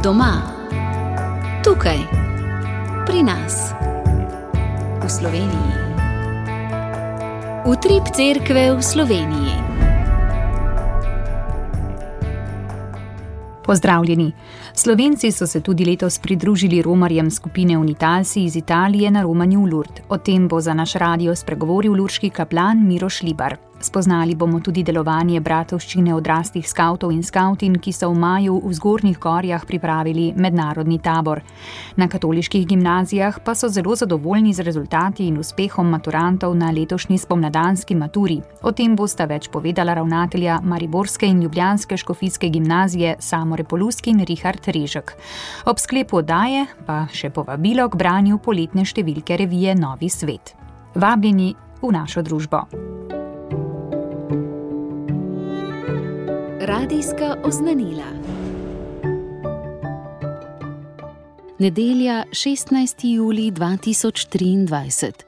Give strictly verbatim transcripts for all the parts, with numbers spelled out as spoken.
Doma, tukaj, pri nas, v Sloveniji. Utrip cerkve v Sloveniji. Pozdravljeni. Slovenci so se tudi letos pridružili romarjem skupine Unitalci iz Italije na romanju v Lourdes. O tem bo za naš radio spregovoril lurški kaplan Miroš Libar. Spoznali bomo tudi delovanje bratovščine odraslih skavtov in skavtin, ki so v maju v Zgornjih Gorjah pripravili mednarodni tabor. Na katoliških gimnazijah pa so zelo zadovoljni z rezultati in uspehom maturantov na letošnji spomladanski maturi. O tem bosta več povedala ravnatelja mariborske in ljubljanske škofijske gimnazije Samo Repoluski in Richard Režek. Ob sklepu oddaje pa še povabilo k branju poletne številke revije Novi svet. Vabljeni v našo družbo. Radijska oznanila. Nedelja, šestnajsti julij dva tisoč triindvajset.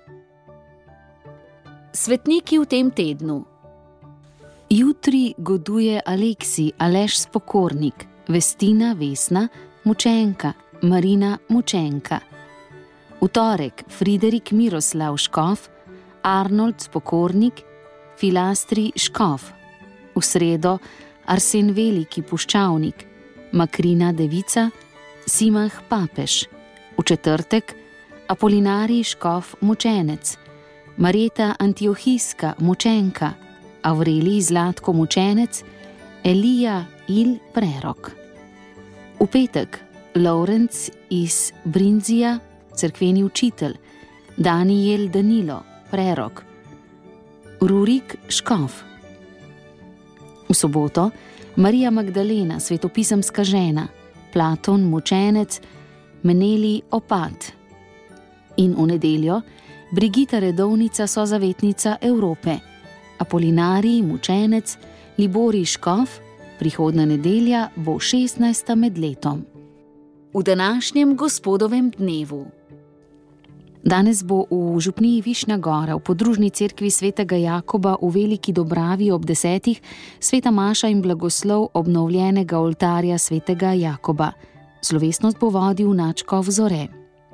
Svetniki v tem tednu. Jutri goduje Aleksi Aleš Spokornik, Vestina Vesna Mučenka, Marina Mučenka. V torek Friderik Miroslav Škof, Arnold Spokornik, Filastri Škof. V sredo Arsen Veliki Puščavnik, Makrina Devica, Simah Papež. V četrtek Apolinarij Škof Mučenec, Marjeta Antiohijska Mučenka, Avrelij Zlatko Mučenec, Elija Il Prerok. V petek Lovrenc iz Brinzija, cerkveni učitelj, Danijel Danilo Prerok, Rurik Škof. V soboto Marija Magdalena, svetopisemska žena, Platon Mučenec, Meneli Opat. In v nedeljo Brigita Redovnica, sozavetnica Evrope, Apolinarij Mučenec, Liborij Škof. Prihodna nedelja bo šestnajsta med letom. V današnjem gospodovem dnevu. Danes bo v župniji Višnja Gora v podružni cerkvi svetega Jakoba v Veliki Dobravi ob desetih sveta maša in blagoslov obnovljenega oltarja svetega Jakoba. Slovesnost bo vodil nadškof Zore.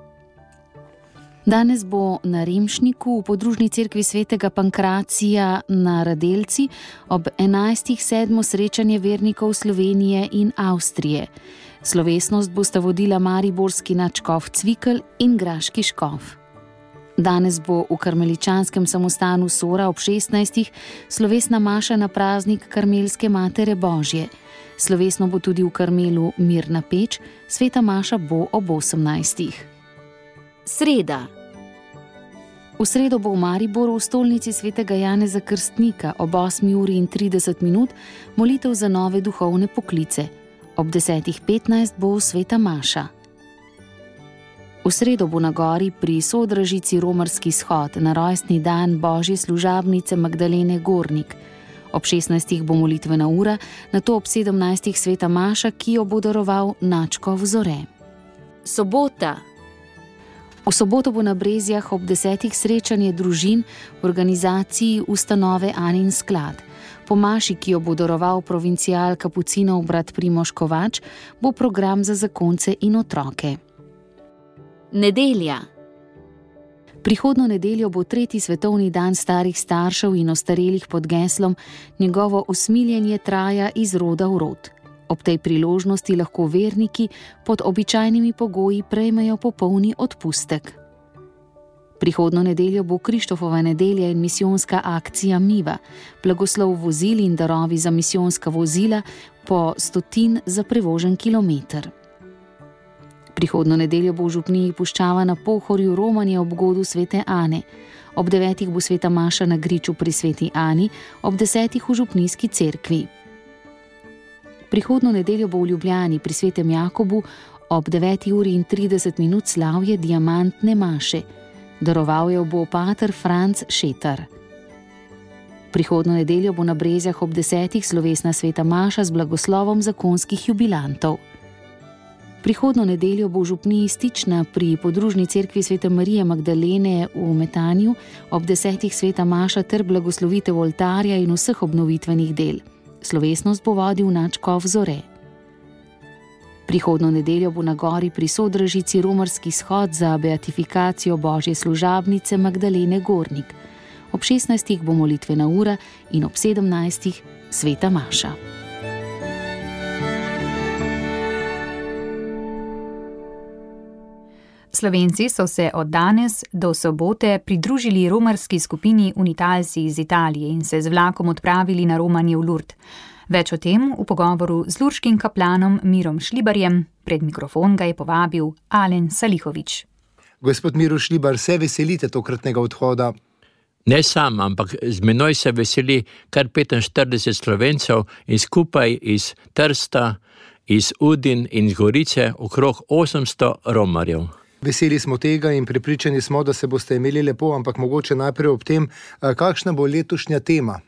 Danes bo na Remšniku v podružni cerkvi svetega Pankracija na Radelci ob enajstih sedmo srečanje vernikov Slovenije in Avstrije. Slovesnost bosta vodila mariborski nadškof Cvikl in graški škof. Danes bo v karmeličanskem samostanu Sora ob šestnajstih slovesna maša na praznik Karmelske Matere Božje. Slovesno bo tudi v Karmelu Mirna peč, sveta maša bo ob osemnajstih. Sreda. V sredo bo v Mariboru v stolnici svetega Janeza Krstnika ob osmi uri in trideset minut molitev za nove duhovne poklice. Ob desetih petnajst bo sveta maša. V sredo bo na gori pri Sodražici romarski shod na rojstni dan Božje služabnice Magdalene Gornik. Ob šestnajstih bo molitvena ura, nato ob sedemnajstih sveta maša, ki jo bo daroval nadškof Zore. Sobota. V soboto bo na Brezjah ob desetih srečanje družin v organizaciji ustanove Anin sklad. Po maši, ki jo bo daroval provincial kapucinov brat Primož Kovač, bo program za zakonce in otroke. Nedelja. Prihodno nedeljo bo tretji svetovni dan starih staršev in ostarelih pod geslom Njegovo usmiljenje traja iz roda v rod. Ob tej priložnosti lahko verniki pod običajnimi pogoji prejmejo popolni odpustek. Prihodno nedeljo bo Krištofova nedelja in misijonska akcija Miva, blagoslov vozil in darovi za misijonska vozila po stotin za prevožen kilometer. Prihodno nedeljo bo v župniji Puščava na Pohorju romanje ob godu svete Ane. Ob devetih bo sveta maša na griču pri sveti Ani, ob desetih v župnijski cerkvi. Prihodno nedeljo bo v Ljubljani pri svetem Jakobu ob deveti uri in trideset minut slavje diamantne maše. Daroval jo bo pater Franc Šetar. Prihodno nedeljo bo na Brezjah ob desetih slovesna sveta maša z blagoslovom zakonskih jubilantov. Prihodno nedeljo bo v župniji Stična pri podružni cerkvi svete Marije Magdalene v Metanju ob desetih sveta maša ter blagoslovitev oltarja in vseh obnovitvenih del. Slovesnost bo vodil nadškof Zore. Prihodno nedeljo bo na gori pri Sodražici romarski shod za beatifikacijo Božje služabnice Magdalene Gornik. Ob šestnajstih bo molitvena ura in ob sedemnajstih sveta maša. Slovenci so se od danes do sobote pridružili romarski skupini Unitalsi iz Italije in se z vlakom odpravili na romanje v Lurd. Več o tem v pogovoru z lurškim kaplanom Mirom Šlibarjem. Pred mikrofon ga je povabil Alen Salihovič. Gospod Miro Šlibar, se veselite tokratnega odhoda? Ne sam, ampak z menoj se veseli kar petinštirideset Slovencev in skupaj iz Trsta, iz Udin in iz Gorice okrog osemsto romarjev. Veseli smo tega in prepričani smo, da se boste imeli lepo, ampak mogoče najprej ob tem, kakšna bo letošnja tema.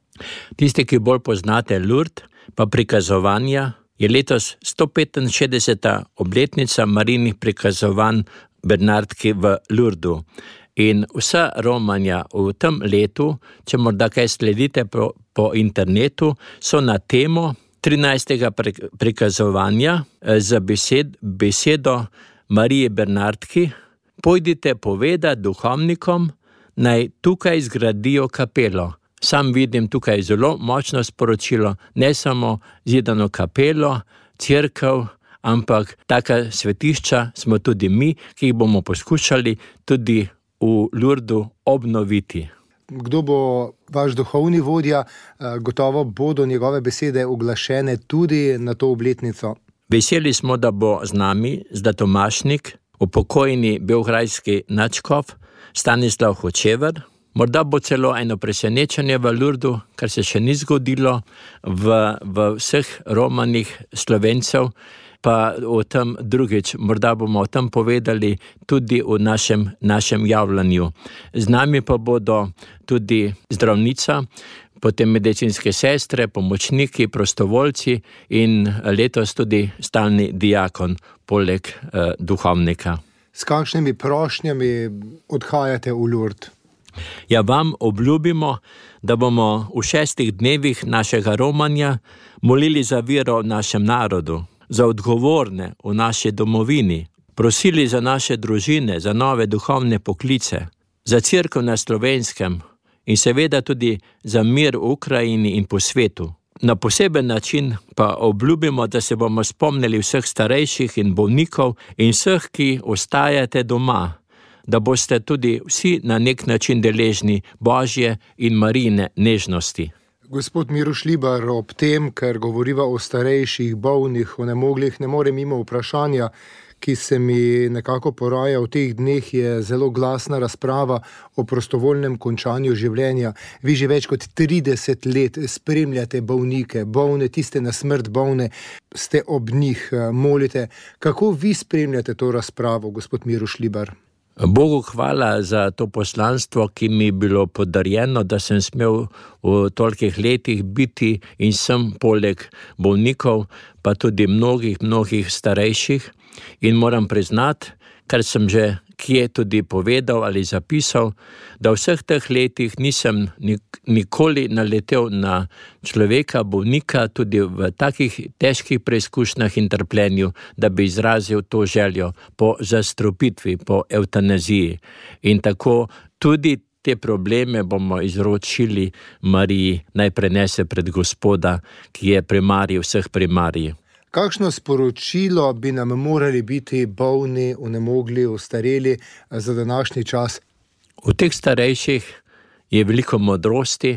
Tisti, ki bolj poznate Lurd, pa prikazovanja, je letos sto petinšestdeseta obletnica Marijinih prikazovanj Bernardki v Lurdu. In vsa romanja v tem letu, če morda kaj sledite po, po internetu, so na temo trinajstega prikazovanja za besed, besedo Marije Bernardki: pojdite povedati duhovnikom, naj tukaj zgradijo kapelo. Sam vidim tukaj zelo močno sporočilo, ne samo zidano kapelo, cerkev, ampak taka svetišča smo tudi mi, ki jih bomo poskušali tudi v Lurdu obnoviti. Kdo bo vaš duhovni vodja? Gotovo bodo njegove besede uglašene tudi na to obletnico. Veseli smo, da bo z nami zlatomašnik, upokojeni beograjski nadškof Stanislav Hočevar. Morda bo celo eno presenečenje v Lurdu, kar se še ni zgodilo v, v vseh romanih Slovencev, pa o tem drugič. Morda bomo o tem povedali tudi v našem, našem javljanju. Z nami pa bodo tudi zdravnica, potem medicinske sestre, pomočniki, prostovoljci in letos tudi stalni diakon, poleg eh, duhovnika. S kakšnimi prošnjami odhajate v Lurd? Ja, vam obljubimo, da bomo v šestih dnevih našega romanja molili za vero v našem narodu, za odgovorne v naši domovini, prosili za naše družine, za nove duhovne poklice, za cerkev na Slovenskem in seveda tudi za mir v Ukrajini in po svetu. Na poseben način pa obljubimo, da se bomo spomnili vseh starejših in bolnikov in vseh, ki ostajate doma, da boste tudi vsi na nek način deležni Božje in Marijine nežnosti. Gospod Miro Šlibar, ob tem, ker govoriva o starejših, bolnih, onemoglih, ne morem mimo vprašanja, ki se mi nekako poraja v teh dneh, je zelo glasna razprava o prostovoljnem končanju življenja. Vi že več kot trideset let spremljate bolnike, bolne, tiste na smrt bolne, ste ob njih, molite. Kako vi spremljate to razpravo, gospod Miro Šlibar? Bogu hvala za to poslanstvo, ki mi je bilo podarjeno, da sem smel v tolikih letih biti in sem poleg bolnikov, pa tudi mnogih, mnogih starejših. In moram priznati, kar sem že kje tudi povedal ali zapisal, da v vseh teh letih nisem nikoli naletel na človeka, bolnika, tudi v takih težkih preizkušnjah in trpljenju, da bi izrazil to željo po zastrupitvi, po evtanaziji. In tako tudi te probleme bomo izročili Mariji, naj prenese pred Gospoda, ki je primarij vseh primarij. Kakšno sporočilo bi nam morali biti bolni, onemogli, ostareli za današnji čas? V teh starejših je veliko modrosti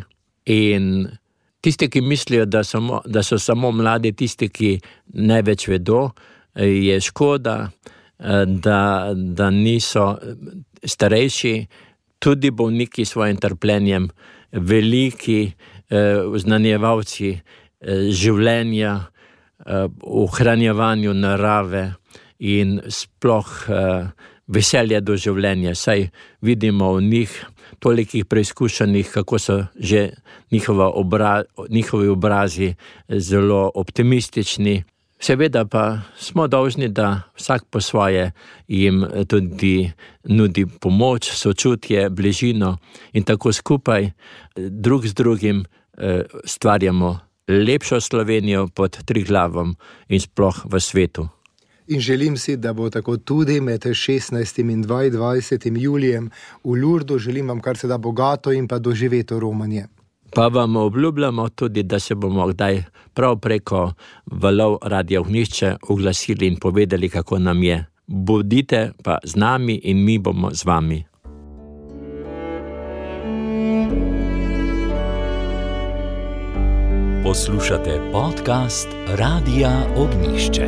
in tisti, ki mislijo, da so, da so samo mladi, tisti, ki največ vedo, je škoda, da, da niso starejši, tudi bolniki s svojim trpljenjem, veliki oznanjevalci življenja, ohranjevanju narave in sploh uh, veselja do življenja. Saj vidimo v njih tolikih preizkušenih, kako so že njihova obra, njihovi obrazi zelo optimistični. Seveda pa smo dolžni, da vsak po svoje jim tudi nudi pomoč, sočutje, bližino in tako skupaj drug z drugim uh, stvarjamo lepšo Slovenijo pod Triglavom in sploh v svetu. In želim si, da bo tako tudi med šestnajstim in dvaindvajsetim julijem v Lurdu. Želim vam kar se da bogato in pa doživeto romanje. Pa vam obljubljamo tudi, da se bomo kdaj prav preko valov Radia Ognjišče oglasili in povedali, kako nam je. Bodite pa z nami in mi bomo z vami. Poslušate podcast Radia Ognjišče.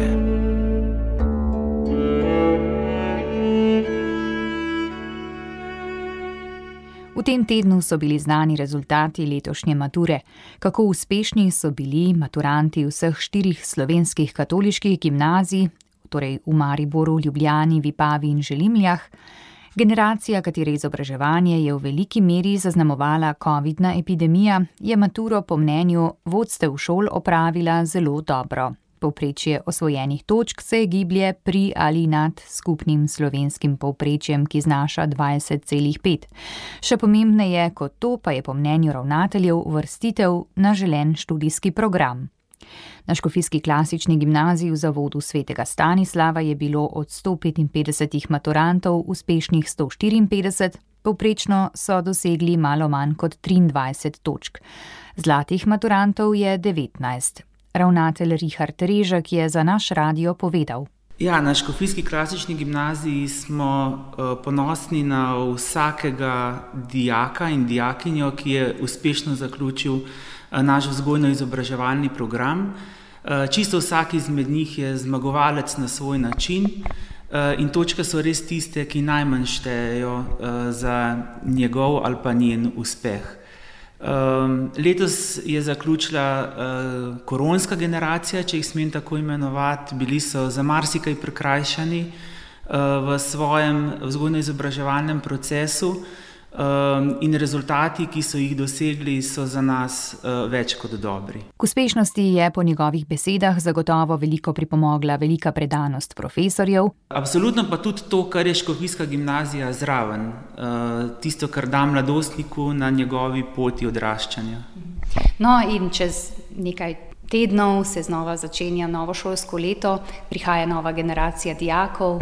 V tem tednu so bili znani rezultati letošnje mature. Kako uspešni so bili maturanti vseh štirih slovenskih katoliških gimnazij, torej v Mariboru, Ljubljani, Vipavi in Želimljah. Generacija, katere izobraževanje je v veliki meri zaznamovala covidna epidemija, je maturo po mnenju vodstev šol opravila zelo dobro. Povprečje osvojenih točk se giblje pri ali nad skupnim slovenskim povprečjem, ki znaša dvajset celih pet. Še pomembneje kot to pa je po mnenju ravnateljev uvrstitev na želen študijski program. Na Škofijski klasični gimnaziji v zavodu svetega Stanislava je bilo od sto petinpetdesetih maturantov uspešnih sto štiriinpetdeset, povprečno so dosegli malo manj kot triindvajset točk. Zlatih maturantov je devetnajst. Ravnatelj Richard Režek je za naš radio povedal. Ja, na Škofijski klasični gimnaziji smo uh, ponosni na vsakega dijaka in dijakinjo, ki je uspešno zaključil uh, naš vzgojno-izobraževalni program. Uh, čisto vsak izmed njih je zmagovalec na svoj način uh, in točke so res tiste, ki najmanj štejejo uh, za njegov ali pa njen uspeh. Um, letos je zaključila uh, koronska generacija, če jih smem tako imenovati. Bili so za marsikaj prikrajšani uh, v svojem vzgojno-izobraževalnem procesu um, in rezultati, ki so jih dosegli, so za nas uh, več kot dobri. K uspešnosti je po njegovih besedah zagotovo veliko pripomogla velika predanost profesorjev. Absolutno pa tudi to, kar je Škofijska gimnazija zraven, uh, tisto, kar da mladostniku na njegovi poti odraščanja. No, in čez nekaj tednov se znova začenja novo šolsko leto, prihaja nova generacija dijakov.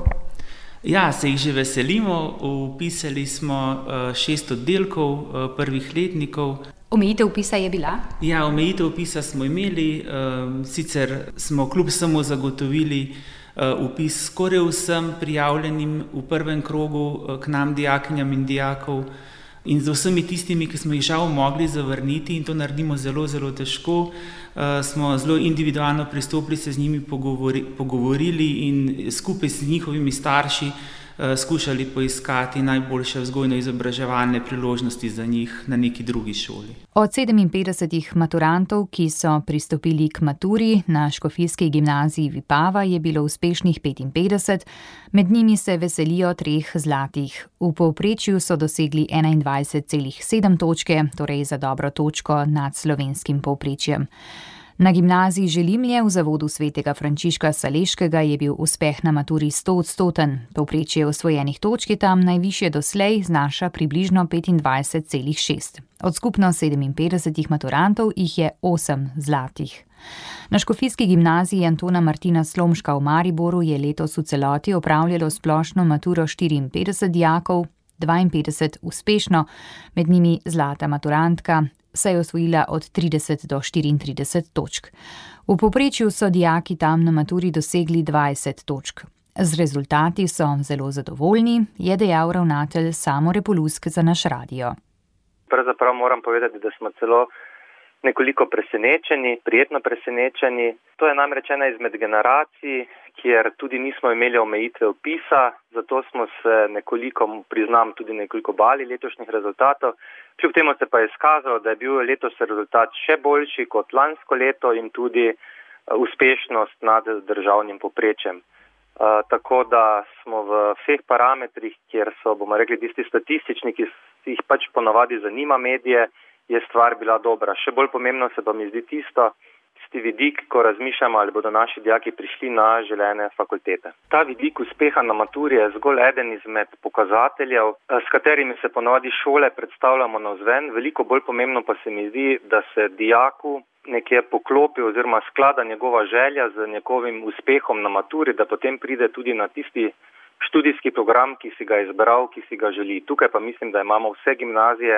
Ja, se jih že veselimo. Vpisali smo uh, šest oddelkov uh, prvih letnikov. Omejitev vpisa je bila? Ja, omejitev vpisa smo imeli, uh, sicer smo kljub samo zagotovili vpis skoraj vsem prijavljenim v prvem krogu k nam dijakinjam in dijakov in z vsemi tistimi, ki smo jih žal mogli zavrniti, in to naredimo zelo, zelo težko, smo zelo individualno pristopili, se z njimi pogovori, pogovorili in skupaj s njihovimi starši skušali poiskati najboljše vzgojno-izobraževalne priložnosti za njih na neki drugi šoli. Od sedeminpetdesetih maturantov, ki so pristopili k maturi na Škofijski gimnaziji Vipava, je bilo uspešnih petinpetdeset, med njimi se veselijo treh zlatih. V povprečju so dosegli enaindvajset celih sedem točke, torej za dobro točko nad slovenskim povprečjem. Na gimnaziji Želimlje v zavodu svetega Frančiška Saleškega je bil uspeh na maturi stoodstoten. Povprečje osvojenih točk je tam najvišje doslej znaša približno petindvajset celih šest. Od skupno sedeminpetdesetih maturantov jih je osem zlatih. Na Škofijski gimnaziji Antona Martina Slomška v Mariboru je letos v celoti opravljalo splošno maturo štiriinpetdeset dijakov, dvainpetdeset uspešno, med njimi zlata maturantka, saj je osvojila od trideset do štiriintrideset točk. V povprečju so dijaki tam na maturi dosegli dvajset točk. Z rezultati so zelo zadovoljni, je dejal ravnatelj Samo Repolusk za naš radio. Pravzaprav moram povedati, da smo celo nekoliko presenečeni, prijetno presenečeni. To je namreč ena izmed generacij, kjer tudi nismo imeli omejitve vpisa, zato smo se nekoliko, priznam, tudi nekoliko bali letošnjih rezultatov. Kljub temu se pa je izkazalo, da je bil letos rezultat še boljši kot lansko leto in tudi uspešnost nad državnim povprečjem. Uh, tako da smo v vseh parametrih, kjer so, bomo rekli, tisti statistični, ki jih pač ponavadi zanima medije, je stvar bila dobra. Še bolj pomembno se pa mi zdi tisto, s tisti vidik, ko razmišljamo, ali bodo naši dijaki prišli na želene fakultete. Ta vidik uspeha na maturi je zgolj eden izmed pokazateljev, s katerimi se ponovadi šole predstavljamo navzven. Veliko bolj pomembno pa se mi zdi, da se dijaku nekje poklopi oziroma sklada njegova želja z njegovim uspehom na maturi, da potem pride tudi na tisti študijski program, ki si ga izbral, ki si ga želi. Tukaj pa mislim, da imamo vse gimnazije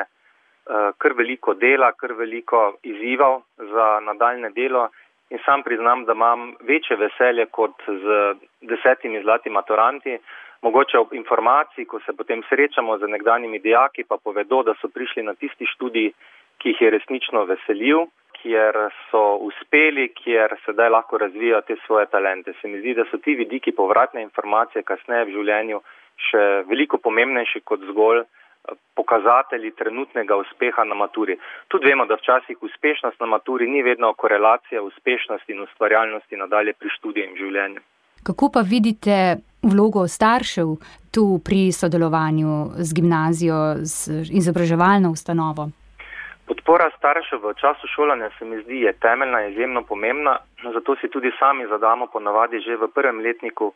kar veliko dela, kar veliko izzivov za nadaljne delo in sam priznam, da imam večje veselje kot z desetimi zlati maturanti. Mogoče ob informaciji, ko se potem srečamo z nekdanjimi dijaki, pa povedo, da so prišli na tisti študij, ki jih je resnično veselil, kjer so uspeli, kjer sedaj lahko razvijajo te svoje talente. Se mi zdi, da so ti vidiki povratne informacije kasneje v življenju še veliko pomembnejši kot zgolj pokazatelji trenutnega uspeha na maturi. Tudi vemo, da včasih uspešnost na maturi ni vedno korelacija uspešnosti in ustvarjalnosti nadalje pri študiju in življenju. Kako pa vidite vlogo staršev tu pri sodelovanju z gimnazijo, z izobraževalno ustanovo? Podpora staršev v času šolanja se mi zdi je temeljna, izjemno pomembna, zato si tudi sami zadamo ponavadi že v prvem letniku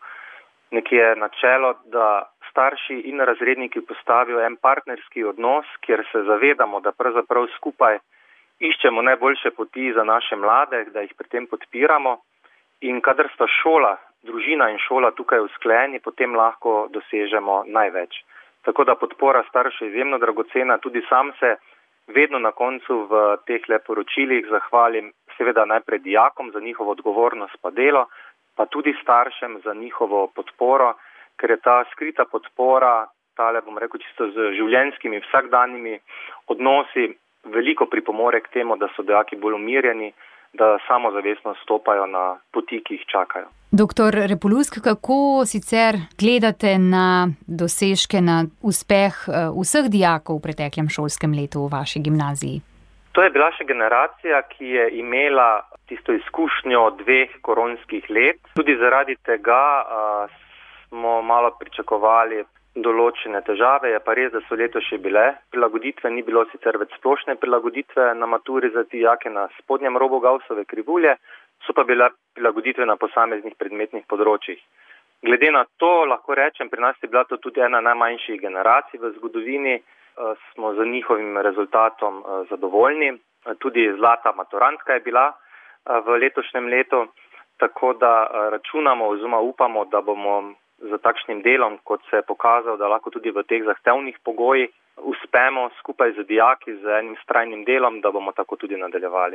nekje načelo, da starši in razredniki postavijo en partnerski odnos, kjer se zavedamo, da pravzaprav skupaj iščemo najboljše poti za naše mlade, da jih pri tem podpiramo in kadar sta šola, družina in šola tukaj usklajeni, potem lahko dosežemo največ. Tako da podpora staršev je izjemno dragocena, tudi sam se vedno na koncu v teh le poročilih zahvalim seveda najprej dijakom za njihovo odgovornost pa delo, pa tudi staršem za njihovo podporo, ker je ta skrita podpora, tale bom rekel čisto z življenjskimi vsakdanjimi odnosi, veliko pripomore k temu, da so dijaki bolj umirjeni, da samozavestno stopajo na poti, ki jih čakajo. Doktor Repulusk, kako sicer gledate na dosežke, na uspeh vseh dijakov v preteklem šolskem letu v vaši gimnaziji? To je bila še generacija, ki je imela tisto izkušnjo dveh koronskih let. Tudi zaradi tega uh, smo malo pričakovali določene težave. Je pa res, da so letos še bile prilagoditve, ni bilo sicer več splošne prilagoditve na maturi za dijake na spodnjem robu Gaussove krivulje, so pa bile prilagoditve na posameznih predmetnih področjih. Glede na to, lahko rečem, pri nas je bila to tudi ena najmanjših generacij v zgodovini, smo z njihovim rezultatom zadovoljni. Tudi zlata maturantka je bila v letošnjem letu, tako da računamo oziroma upamo, da bomo z takšnim delom, kot se je pokazal, da lahko tudi v teh zahtevnih pogojih uspemo skupaj z dijaki, z enim vztrajnim delom, da bomo tako tudi nadaljevali.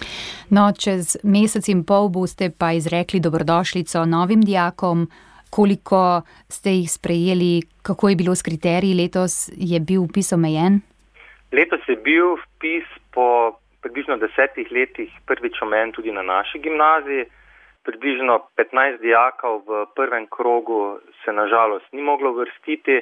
No, čez mesec in pol boste pa izrekli dobrodošlico novim dijakom. Koliko ste jih sprejeli, kako je bilo s kriteriji letos, je bil vpis omejen? Letos je bil vpis po približno desetih letih prvič omejen tudi na naši gimnaziji. Približno petnajst dijakov v prvem krogu se nažalost ni moglo uvrstiti.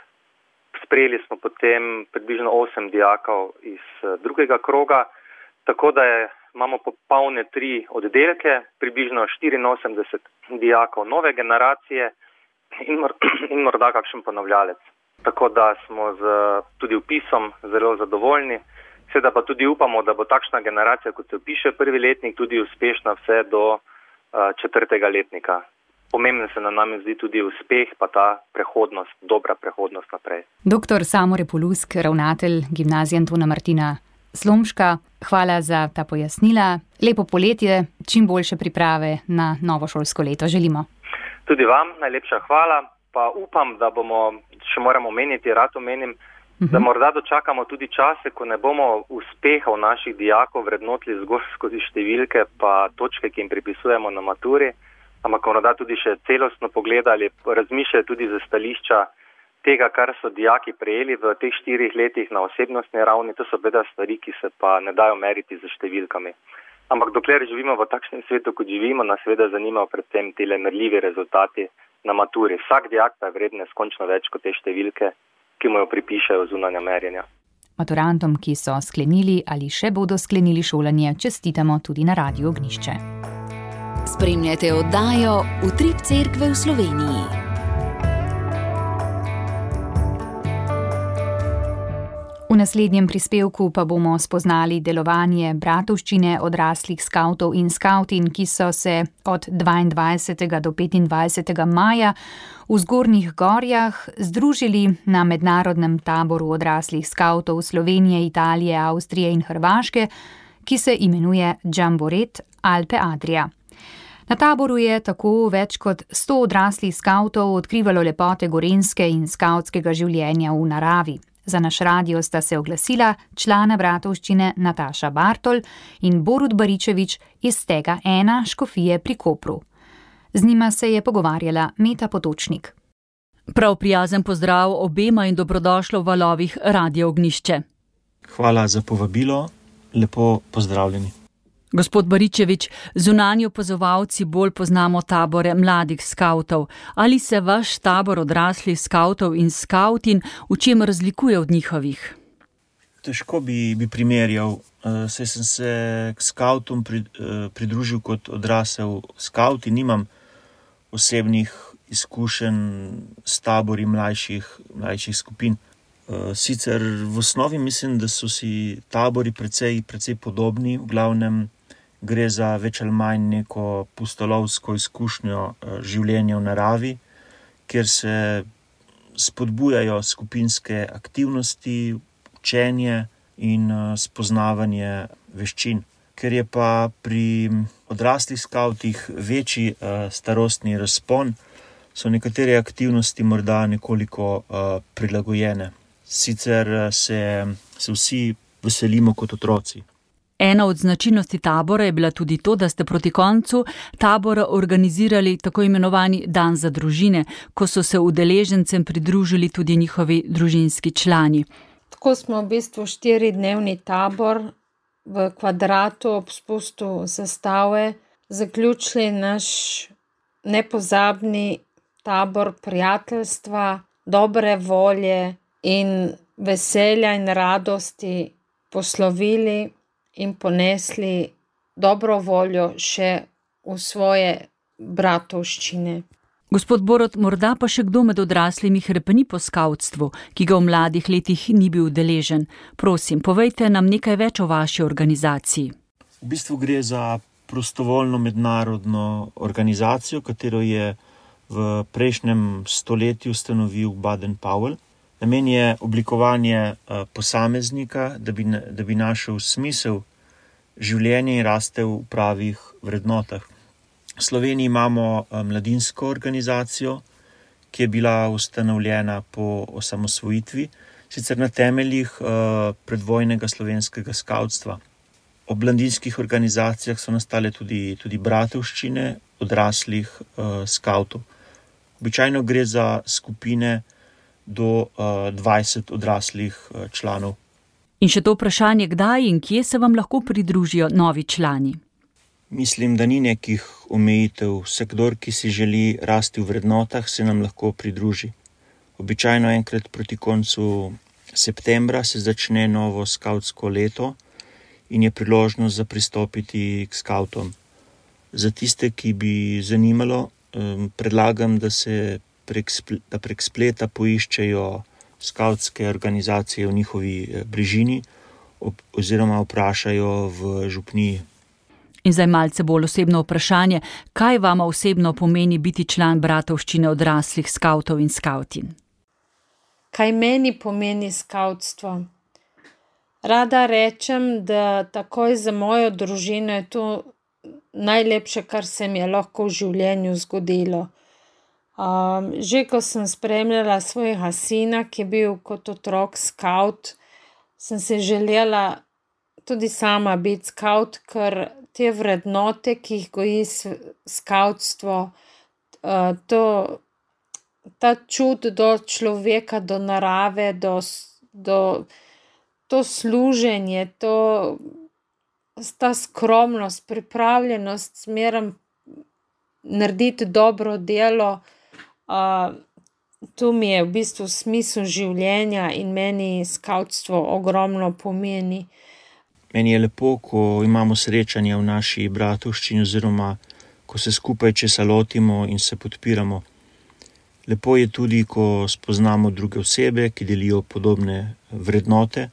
Sprejeli smo potem približno osem dijakov iz drugega kroga, tako da je imamo popolne tri oddelke, približno štiriinosemdeset dijakov nove generacije in, mor, in morda kakšen ponavljalec. Tako da smo z tudi vpisom zelo zadovoljni. Seveda pa tudi upamo, da bo takšna generacija, kot se vpiše prvi letnik, tudi uspešna vse do uh, četrtega letnika. Pomembno se na nam zdi tudi uspeh, pa ta prehodnost, dobra prehodnost naprej. Doktor Samo Repulusk, ravnatelj gimnazije Antona Martina Slomška, hvala za ta pojasnila. Lepo poletje, čim boljše priprave na novo šolsko leto želimo. Tudi vam najlepša hvala, pa upam, da bomo, še moramo omeniti, rad omenim, uh-huh. da morda dočakamo tudi čase, ko ne bomo uspehov naših dijakov vrednotili zgolj skozi številke pa točke, ki jim pripisujemo na maturi, ampak morda tudi še celostno pogledali, razmišljali tudi za stališča tega, kar so dijaki prejeli v teh štirih letih na osebnostni ravni. To so beda stvari, ki se pa ne dajo meriti z številkami. Ampak dokler živimo v takšnem svetu, kot živimo, nas seveda zanimajo predvsem tile merljivi rezultati na maturi. Vsak dijak pa je vreden neskončno več kot te številke, ki mu jo pripišejo zunanja merjenja. Maturantom, ki so sklenili ali še bodo sklenili šolanje, čestitamo tudi na Radiu Ognjišče. Spremljate oddajo Utrip cerkve v Sloveniji. V naslednjem prispevku pa bomo spoznali delovanje bratovščine odraslih skavtov in skavtin, ki so se od dvaindvajsetega do petindvajsetega maja v Zgornjih Gorjah združili na mednarodnem taboru odraslih skavtov Slovenije, Italije, Avstrije in Hrvaške, ki se imenuje Jamboret Alpe Adria. Na taboru je tako več kot sto odraslih skavtov odkrivalo lepote gorenjske in skavtskega življenja v naravi. Za naš radio sta se oglasila člana bratovščine Nataša Bartol in Borut Baričevič iz Stega ena Škofije pri Kopru. Z njima se je pogovarjala Meta Potočnik. Prav prijazen pozdrav obema in dobrodošlo v valovih Radio Ognjišče. Hvala za povabilo, lepo pozdravljeni. Gospod Baričevič, zunanji opazovalci bolj poznamo tabore mladih skavtov. Ali se vaš tabor odraslih skavtov in skavtin v čem razlikuje od njihovih? Težko bi, bi primerjal. Saj sem se k skavtom pridružil kot odrasel skavt in nimam osebnih izkušenj s tabori mlajših, mlajših skupin. Sicer v osnovi mislim, da so si tabori precej, precej podobni, v glavnem gre za več ali manj neko pustolovsko izkušnjo življenja v naravi, kjer se spodbujajo skupinske aktivnosti, učenje in spoznavanje veščin. Ker je pa pri odraslih skavtih večji starostni razpon, so nekatere aktivnosti morda nekoliko prilagojene. Sicer se, se vsi veselimo kot otroci. Ena od značilnosti tabora je bila tudi to, da ste proti koncu tabora organizirali tako imenovani dan za družine, ko so se udeležencem pridružili tudi njihovi družinski člani. Tako smo v bistvu štiridnevni tabor v kvadratu ob spustu zastave zaključili naš nepozabni tabor prijateljstva, dobre volje in veselja in radosti poslovili in ponesli dobro voljo še v svoje bratovščine. Gospod Borut, morda pa še kdo med odraslimi hrepeni po skavtstvu, ki ga v mladih letih ni bil udeležen. Prosim, povejte nam nekaj več o vaši organizaciji. V bistvu gre za prostovoljno mednarodno organizacijo, katero je v prejšnjem stoletju ustanovil Baden-Powell. Namen je oblikovanje posameznika, da bi, da bi našel smisel življenja in rastel v pravih vrednotah. V Sloveniji imamo mladinsko organizacijo, ki je bila ustanovljena po osamosvojitvi, sicer na temeljih predvojnega slovenskega skavtstva. Ob mladinskih organizacijah so nastale tudi, tudi bratovščine odraslih skavtov. Običajno gre za skupine do dvajset odraslih članov. In še to vprašanje, kdaj in kje se vam lahko pridružijo novi člani? Mislim, da ni nekih omejitev. Vsakdor, ki si želi rasti v vrednotah, se nam lahko pridruži. Običajno enkrat proti koncu septembra se začne novo skavtsko leto in je priložnost za pristopiti k skavtom. Za tiste, ki bi zanimalo, predlagam, da se prek, da prek spleta poiščejo skavtske organizacije v njihovi bližini oziroma vprašajo v župniji. In zdaj malce bolj osebno vprašanje, kaj vama osebno pomeni biti član bratovščine odraslih skavtov in skavtin? Kaj meni pomeni skavtstvo? Rada rečem, da takoj za mojo družino je to najlepše, kar se mi je lahko v življenju zgodilo. Um, že ko sem spremljala svojega sina, ki je bil kot otrok skavt, sem se želela tudi sama biti skavt, ker te vrednote, ki jih goji skavtstvo, uh, to, ta čut do človeka, do narave, do, do to služenje, to, ta skromnost, pripravljenost zmeraj narediti dobro delo, uh, to mi je v bistvu smisel življenja in meni skavtstvo ogromno pomeni. Meni je lepo, ko imamo srečanja v naši bratovščini oziroma ko se skupaj česa lotimo in se podpiramo. Lepo je tudi, ko spoznamo druge osebe, ki delijo podobne vrednote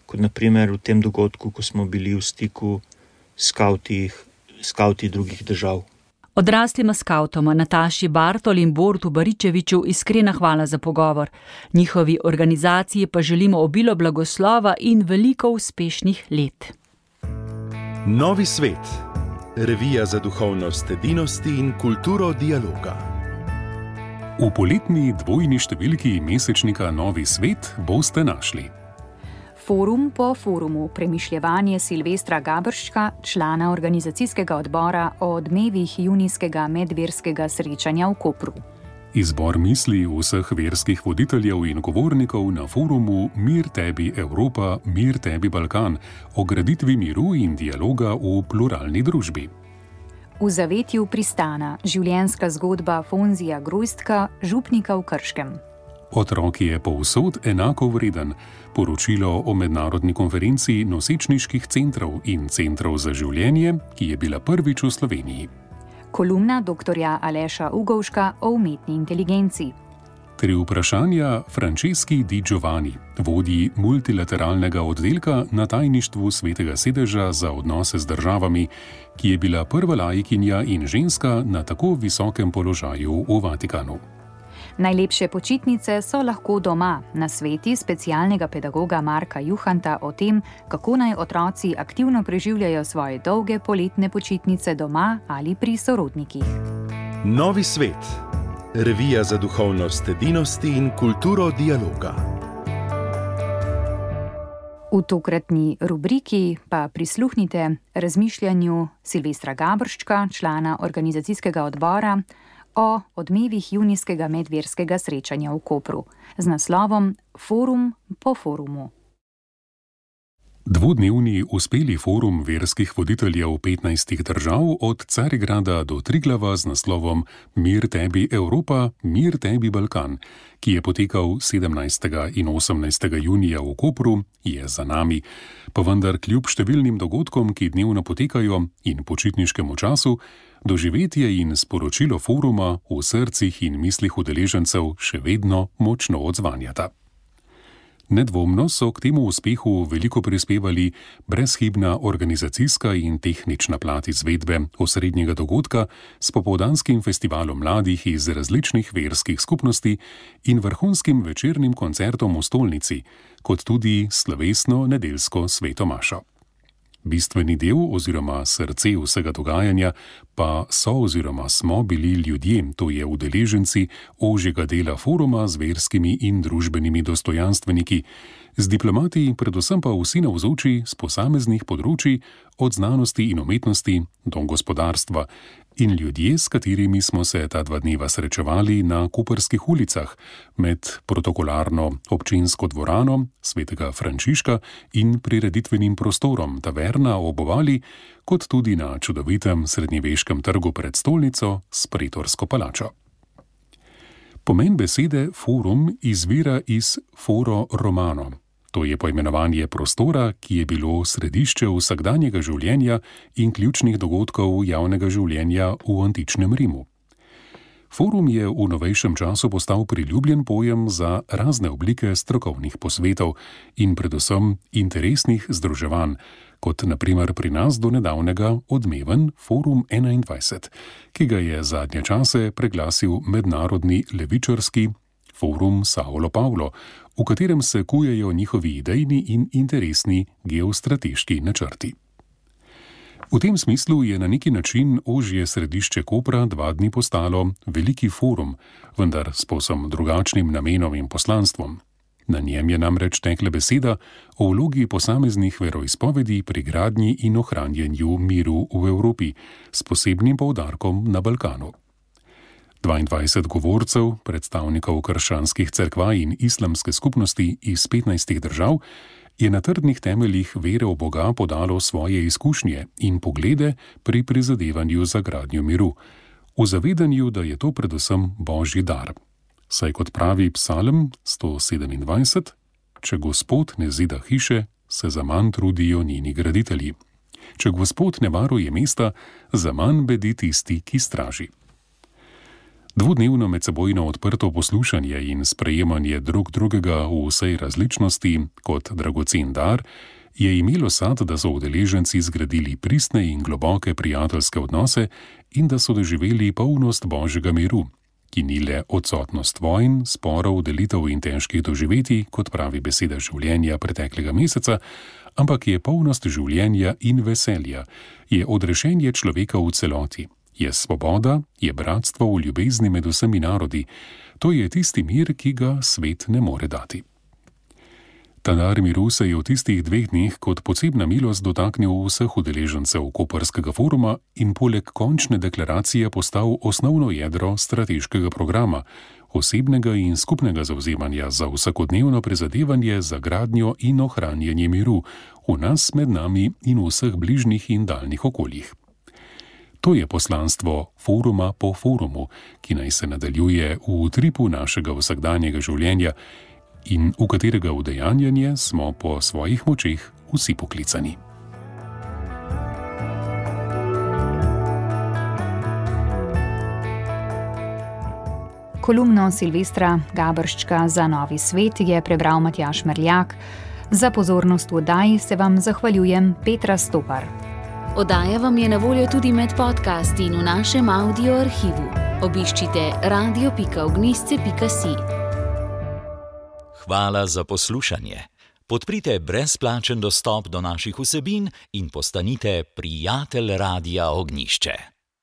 kot naprimer v tem dogodku, ko smo bili v stiku s skavti, skavti drugih držav. Odraslima skavtoma Nataši Bartol in Bortu Baričeviču iskrena hvala za pogovor. Njihovi organizaciji pa želimo obilo blagoslova in veliko uspešnih let. Novi svet. Revija za duhovnost edinosti in kulturo dialoga. V poletni dvojni številki mesečnika Novi svet boste našli Forum po forumu, premišljevanje Silvestra Gabrščka, člana organizacijskega odbora o odmevih junijskega medverskega srečanja v Kopru. Izbor misli vseh verskih voditeljev in govornikov na forumu Mir tebi Evropa, Mir tebi Balkan o graditvi miru in dialoga v pluralni družbi. V zavetju pristana življenjska zgodba Fonzija Grojstka, župnika v Krškem. Otrok je povsod enako vreden. Poročilo o mednarodni konferenci nosečniških centrov in centrov za življenje, ki je bila prvič v Sloveniji. Kolumna doktorja Aleša Ugovška o umetni inteligenci. Tri vprašanja Franceschi Di Giovanni, vodji multilateralnega oddelka na tajništvu Svetega sedeža za odnose z državami, ki je bila prva laikinja in ženska na tako visokem položaju v Vatikanu. Najlepše počitnice so lahko doma, na sveti specialnega pedagoga Marka Juhanta o tem, kako naj otroci aktivno preživljajo svoje dolge poletne počitnice doma ali pri sorodnikih. Novi svet. Revija za duhovnost edinosti in kulturo dialoga. V tokratni rubriki pa prisluhnite razmišljanju Silvestra Gabrščka, člana organizacijskega odbora, o odmevih junijskega medverskega srečanja v Kopru z naslovom Forum po forumu. Dvodnevni uspeli forum verskih voditeljev petnajstih držav od Carigrada do Triglava z naslovom Mir tebi Evropa, Mir tebi Balkan, ki je potekal sedemnajstega in osemnajstega junija v Kopru, je za nami. Pa vendar kljub številnim dogodkom, ki dnevno potekajo in počitniškemu času, doživetje in sporočilo foruma v srcih in mislih udeležencev še vedno močno odzvanjata. Nedvomno so k temu uspehu veliko prispevali brezhibna organizacijska in tehnična plat izvedbe osrednjega dogodka s popoldanskim festivalom mladih iz različnih verskih skupnosti in vrhunskim večernim koncertom v stolnici, kot tudi slovesno nedeljsko sveto mašo. Bistveni del oziroma srce vsega dogajanja pa so oziroma smo bili ljudje, to je udeleženci ožjega dela foruma z verskimi in družbenimi dostojanstveniki, z diplomati, predvsem pa vsi navzoči z posameznih področij, od znanosti in umetnosti do gospodarstva, in ljudje, s katerimi smo se ta dva dneva srečevali na koprskih ulicah, med protokolarno občinsko dvorano Svetega Frančiška in prireditvenim prostorom Taverna ob obali, kot tudi na čudovitem srednjeveškem trgu pred stolnico s Pretorsko palačo. Pomen besede forum izvira iz foro romano. To je poimenovanje prostora, ki je bilo središče vsakdanjega življenja in ključnih dogodkov javnega življenja v antičnem Rimu. Forum je v novejšem času postal priljubljen pojem za razne oblike strokovnih posvetov in predvsem interesnih združevanj, kot na primer pri nas do nedavnega odmeven Forum enaindvajset, ki ga je zadnje čase preglasil mednarodni levičarski Forum Saulo Paulo, v katerem se kujejo njihovi idejni in interesni geostrateški načrti. V tem smislu je na neki način ožje središče Kopra dva dni postalo veliki forum, vendar s povsem drugačnim namenom in poslanstvom. Na njem je namreč tekla beseda o vlogi posameznih veroizpovedi pri gradnji in ohranjanju miru v Evropi, s posebnim poudarkom na Balkanu. dvaindvajset govorcev, predstavnikov krščanskih cerkva in islamske skupnosti iz petnajstih držav, je na trdnih temeljih vere v Boga podalo svoje izkušnje in poglede pri prizadevanju za gradnjo miru, v zavedanju, da je to predvsem Božji dar. Saj kot pravi Psalm sto sedemindvajset, če Gospod ne zida hiše, se zaman trudijo njeni graditelji. Če Gospod ne varuje mesta, zaman bedi tisti, ki straži. Dvodnevno medsebojno odprto poslušanje in sprejemanje drug drugega v vsej različnosti kot dragocen dar je imelo sad, da so udeleženci zgradili pristne in globoke prijateljske odnose in da so doživeli polnost Božjega miru, ki ni le odsotnost vojn, sporov, delitev in težkih doživetij, kot pravi beseda življenja preteklega meseca, ampak je polnost življenja in veselja, je odrešenje človeka v celoti. Je svoboda, je bratstvo v ljubezni med vsemi narodi. To je tisti mir, ki ga svet ne more dati. Ta dar miru se je v tistih dveh dneh kot posebna milost dotaknil vseh udeležencev Koprskega foruma in poleg končne deklaracije postal osnovno jedro strateškega programa, osebnega in skupnega zavzemanja za vsakodnevno prizadevanje za gradnjo in ohranjanje miru v nas, med nami in v vseh bližnjih in daljnih okoljih. To je poslanstvo foruma po forumu, ki naj se nadaljuje v utripu našega vsakdanjega življenja in v katerega udejanjanje smo po svojih močeh vsi poklicani. Kolumno Silvestra Gabrščka za Novi svet je prebral Matjaž Merljak. Za pozornost v oddaji se vam zahvaljujem Petra Stopar. Oddaja vam je na voljo tudi med podcasti in v našem audio arhivu. Obiščite radio pika ognjišče pika si. Hvala za poslušanje. Podprite brezplačen dostop do naših vsebin in postanite prijatelj Radia Ognjišče.